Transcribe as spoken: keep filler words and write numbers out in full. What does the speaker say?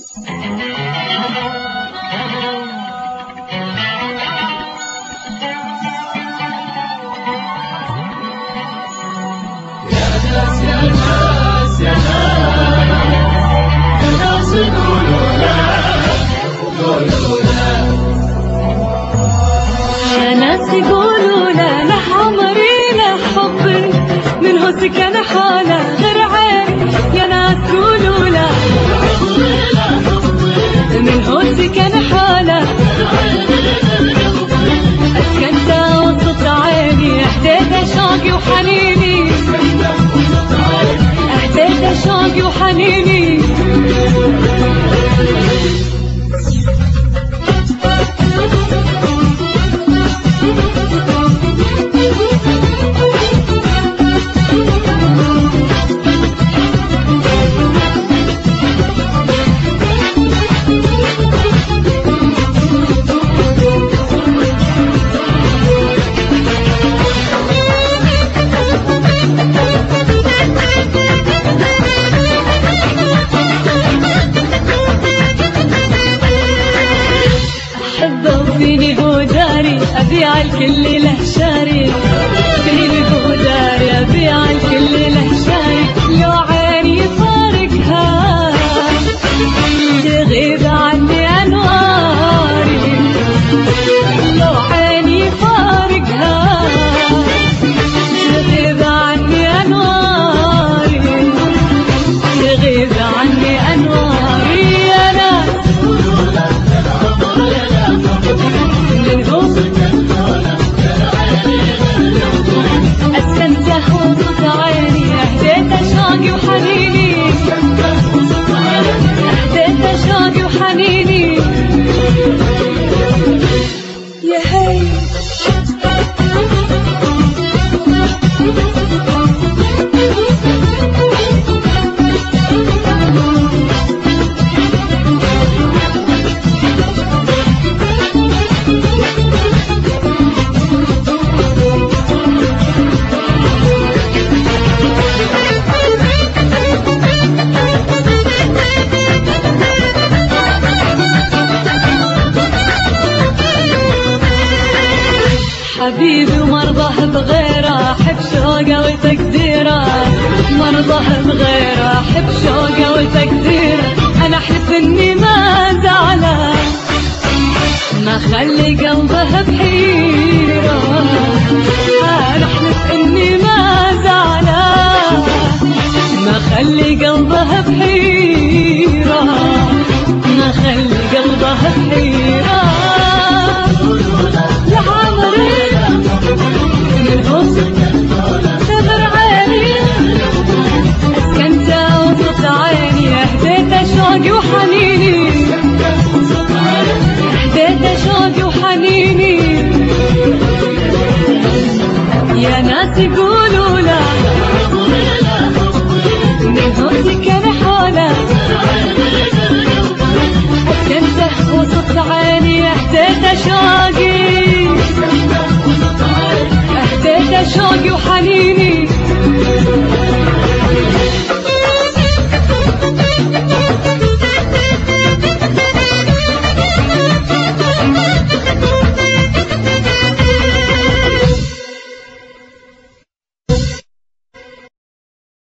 يقولوا لا لا حمري لا حب من هوسك انا حاله غير عين. يا ناس قولوا لا من هوسك انا حاله اسكنت وسط عيني احديت شوقي وحنيني احديت شوقي وحنيني. فيني هو داري أبيع الكل له شاري. فيني هو داري أبيع الكل له شاري. لو عيني فارقها تغيب عني أنواري. لو عيني فارقها تغيب عني أنواري. تغيب عني أنواري. أنا أسكنته وسط عيني اهديت شوقي وحنيني. اهديت شوقي وحنيني. يا هي حبيبي ومرضاه بغيره احب شوقه وتقديره. مرضاه بغيره احب شوقه وتقديره. انا احلف اني ما زعله ما خلي قلبه بحيره. انا احلف اني ما زعله ما خلي قلبه بحيره. ما خلي قلبه بحيره. شوقي وحنيني. احديت شوقي وحنيني. يا ناس يقولوا لا من هوسك انا حاله اسكنته وسط عيني احديت شوقي. احديت شوقي وحنيني.